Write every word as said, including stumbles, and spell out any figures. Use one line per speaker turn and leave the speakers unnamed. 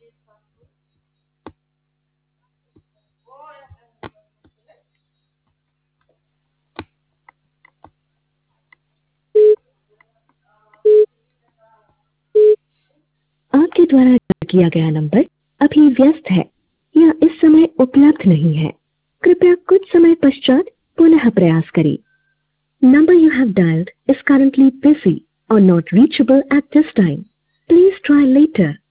आपके द्वारा किया गया नंबर अभी व्यस्त है या इस समय उपलब्ध नहीं है। कृपया कुछ समय पश्चात पुनः प्रयास करें। Number you have dialed is currently busy or not reachable at this time. Please try later.